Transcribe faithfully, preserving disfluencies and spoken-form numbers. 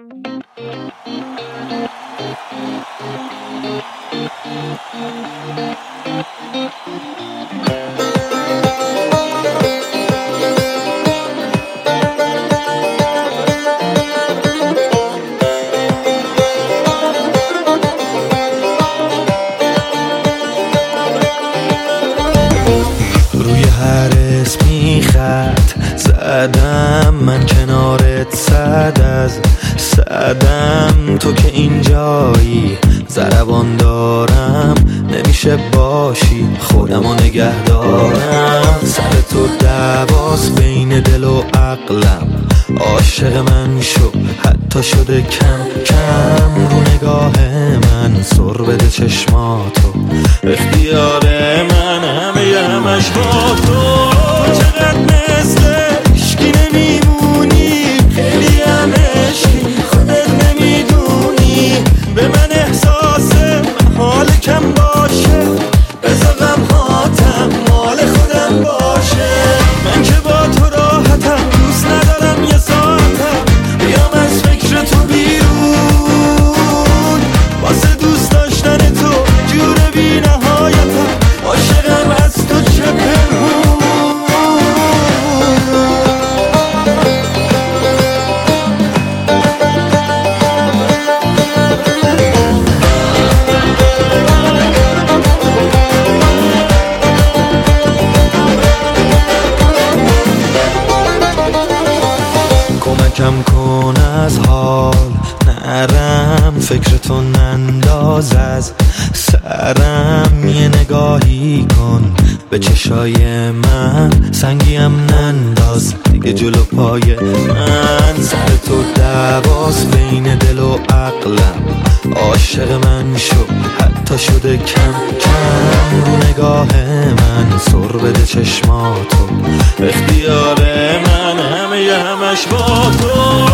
روی هر اسمی خط زدم، من کنارت صد از صدم. تو که اینجایی ضربان دارم، نمیشه باشی خودمو نگه دارم. سر تو دعواس بین دل و عقلم، عاشق من شو حتی شده کم کم. رو نگاه من سر بده چشماتو، اختیار من همه همش با تو. چقدر مثل عشقی نمیمونی، خیلی هم عشقی خودت نمیدونی. به من احساس حال کم باشه، بذار غمهاتم مال خودم باشه. من که با تو راحتم، دوست ندارم یه ساعتم بیام از فکر تو بیرون. واسه دوست داشتن تو جور بی نهایتم، عاشقم از تو چه پنهون. کمکم کن از حال نرم، فکرتو ننداز از سرم. یه نگاهی کن به چشای من، سنگیم ننداز دیگه جلو پای من. سر تو دعواس بین دل و عقلم، عاشق من شو حتی شده کم کم. رو نگاه من سر بده چشماتو، اختیار من همه همش با تو.